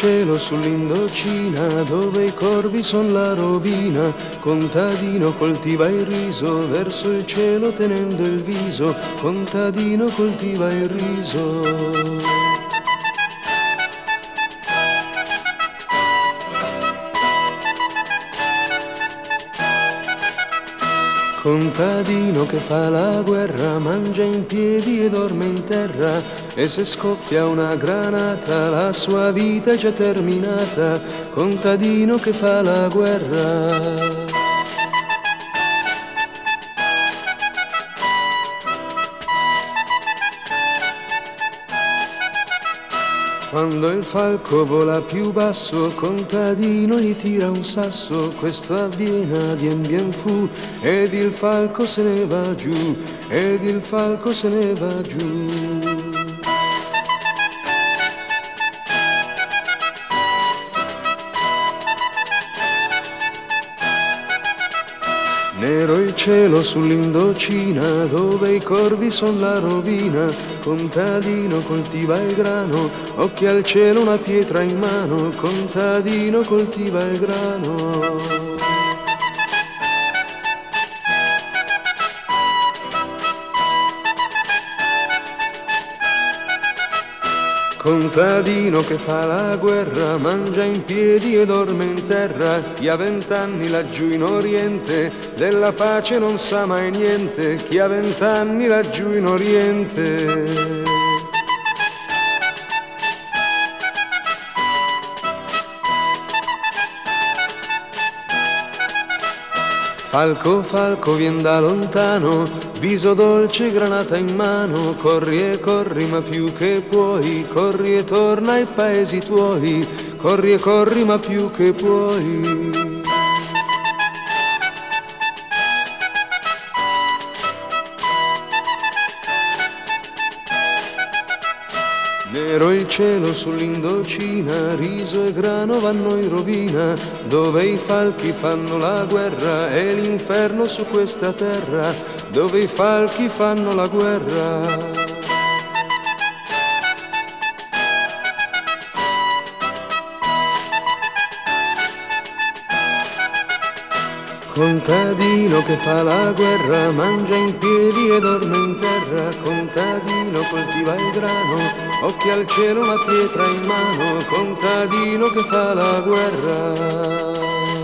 cielo sull'Indocina, dove i corvi son la rovina. Contadino coltiva il riso, verso il cielo tenendo il viso. Contadino coltiva il riso. Contadino che fa la guerra, mangia in piedi e dorme in terra, e se scoppia una granata la sua vita è già terminata. Contadino che fa la guerra. Quando il falco vola più basso, contadino gli tira un sasso. Questo avviene a Dien Bien Phu, ed il falco se ne va giù, ed il falco se ne va giù. Nero il cielo sull'Indocina, dove i corvi son la rovina. Contadino coltiva il grano, occhi al cielo una pietra in mano. Contadino coltiva il grano. Contadino che fa la guerra, mangia in piedi e dorme in terra. Chi ha 20 anni laggiù in Oriente, della pace non sa mai niente. Chi ha 20 anni laggiù in Oriente. Falco, falco, vien da lontano, viso dolce, granata in mano. Corri e corri ma più che puoi, corri e torna ai paesi tuoi. Corri e corri ma più che puoi. Nero il cielo sull'Indocina, riso e grano vanno in rovina. Dove i falchi fanno la guerra, è l'inferno su questa terra. Dove i falchi fanno la guerra. Contadino che fa la guerra, mangia in piedi e dorme in terra. Contadino coltiva il grano, occhi al cielo una pietra in mano. Contadino che fa la guerra.